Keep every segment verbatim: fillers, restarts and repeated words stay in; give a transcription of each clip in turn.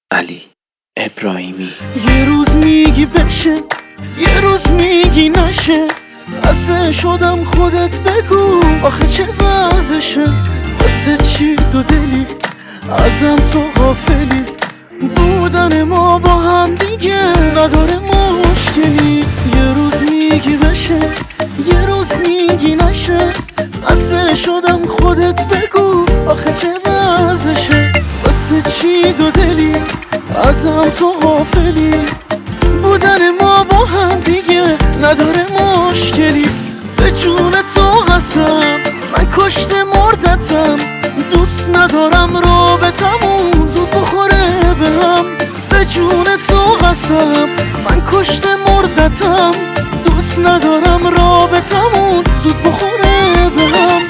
علی ابراهیمی. یه روز میگی بشه، یه روز میگی نشه، واسه شدم خودت بگو آخه چه وضعشه، واسه چی دو دلی ازم تو غافلی، بودن ما با هم دیگه نداره مشکلی. یه روز میگی بشه، یه روز میگی نشه، واسه شدم خودت بگو آخه چه وضعشه، واسه چی دو دلی ازم تو غافلی، بودن ما با هم دیگه نداره مشکلی. به جون تو قسم من کشته مردتم، دوست ندارم رابطمون زود بخوره به هم. به جون تو قسم من کشته مردتم، دوست ندارم رابطمون زود بخوره به هم.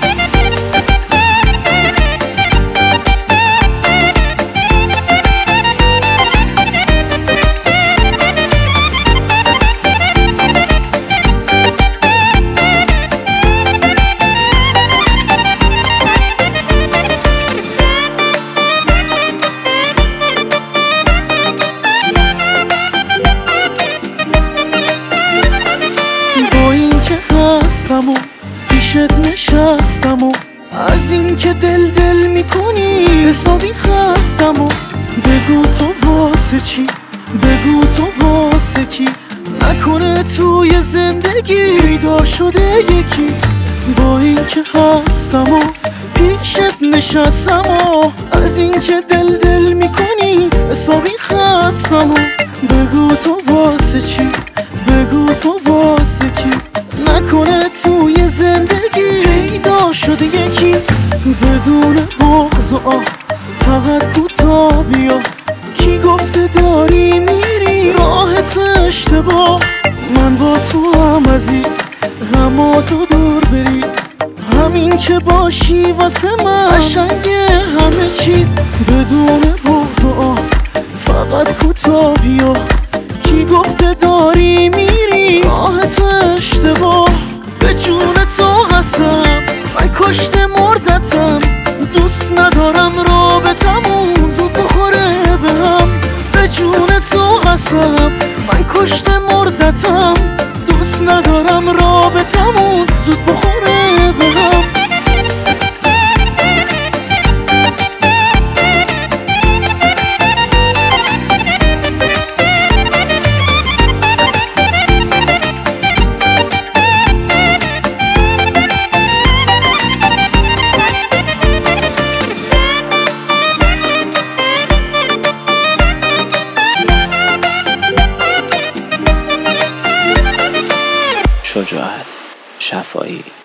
و پیشت نشستم و از این که دل دل میکنی حسابی خستم و بگو تو واسه چی، بگو تو واسه کی، نکنه توی زندگی پیدا شده یکی. با این که هستم و پیشت نشستم و از این که دل دل میکنی حسابی خستم و بگو تو واسه چی، بگو تو واسه کی، نکنه توی زندگی پیدا شده یکی. بدون بغض و آه فقط کوتاه بیا، کی گفته داری میری راحت اشتباه. من با تو هم عزیز غماتو دور بریز، همین که باشی واسه من قشنگه همه چیز. بدون بغض و آه فقط کوتاه بیا، کی گفته داری میری راحت اشتباه. به جون تو قسم من کشته مردتم، دوست ندارم رابطمون زود بخوره به هم. به جون تو قسم من کشته مردتم، دوست ندارم رابطمون زود بخوره به هم. شجاعت شفایی.